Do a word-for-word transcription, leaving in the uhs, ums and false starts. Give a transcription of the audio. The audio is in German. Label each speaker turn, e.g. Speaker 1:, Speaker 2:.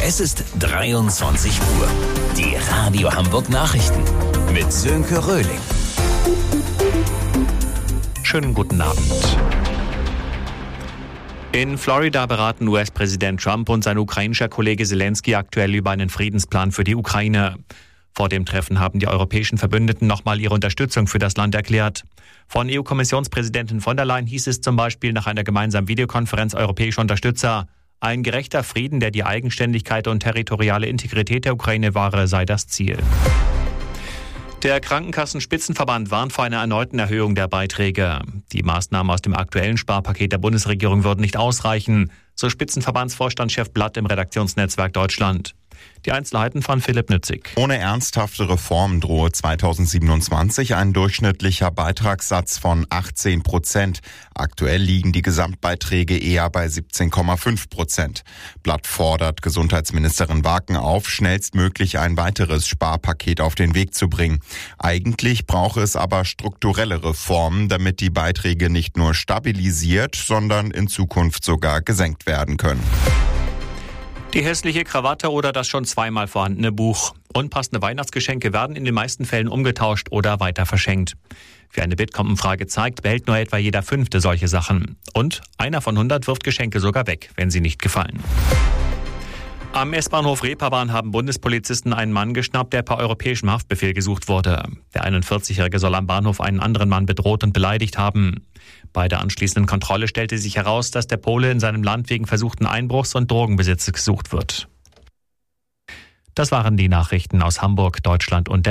Speaker 1: Es ist dreiundzwanzig Uhr. Die Radio Hamburg Nachrichten mit Sönke Röhling.
Speaker 2: Schönen guten Abend. In Florida beraten U S-Präsident Trump und sein ukrainischer Kollege Zelensky aktuell über einen Friedensplan für die Ukraine. Vor dem Treffen haben die europäischen Verbündeten nochmal ihre Unterstützung für das Land erklärt. Von E U-Kommissionspräsidentin von der Leyen hieß es zum Beispiel nach einer gemeinsamen Videokonferenz europäischer Unterstützer: Ein gerechter Frieden, der die Eigenständigkeit und territoriale Integrität der Ukraine wahre, sei das Ziel. Der Krankenkassenspitzenverband warnt vor einer erneuten Erhöhung der Beiträge. Die Maßnahmen aus dem aktuellen Sparpaket der Bundesregierung würden nicht ausreichen, so Spitzenverbandsvorstandschef Blatt im Redaktionsnetzwerk Deutschland. Die Einzelheiten von Philipp Nützig.
Speaker 3: Ohne ernsthafte Reformen drohe zweitausendsiebenundzwanzig ein durchschnittlicher Beitragssatz von achtzehn Prozent. Aktuell liegen die Gesamtbeiträge eher bei siebzehn Komma fünf Prozent. Blatt fordert Gesundheitsministerin Waken auf, schnellstmöglich ein weiteres Sparpaket auf den Weg zu bringen. Eigentlich brauche es aber strukturelle Reformen, damit die Beiträge nicht nur stabilisiert, sondern in Zukunft sogar gesenkt werden können.
Speaker 2: Die hässliche Krawatte oder das schon zweimal vorhandene Buch. Unpassende Weihnachtsgeschenke werden in den meisten Fällen umgetauscht oder weiter verschenkt. Wie eine Bitkom-Umfrage zeigt, behält nur etwa jeder Fünfte solche Sachen. Und einer von hundert wirft Geschenke sogar weg, wenn sie nicht gefallen. Am S-Bahnhof Reeperbahn haben Bundespolizisten einen Mann geschnappt, der per europäischem Haftbefehl gesucht wurde. Der einundvierzigjährige soll am Bahnhof einen anderen Mann bedroht und beleidigt haben. Bei der anschließenden Kontrolle stellte sich heraus, dass der Pole in seinem Land wegen versuchten Einbruchs und Drogenbesitzes gesucht wird. Das waren die Nachrichten aus Hamburg, Deutschland und der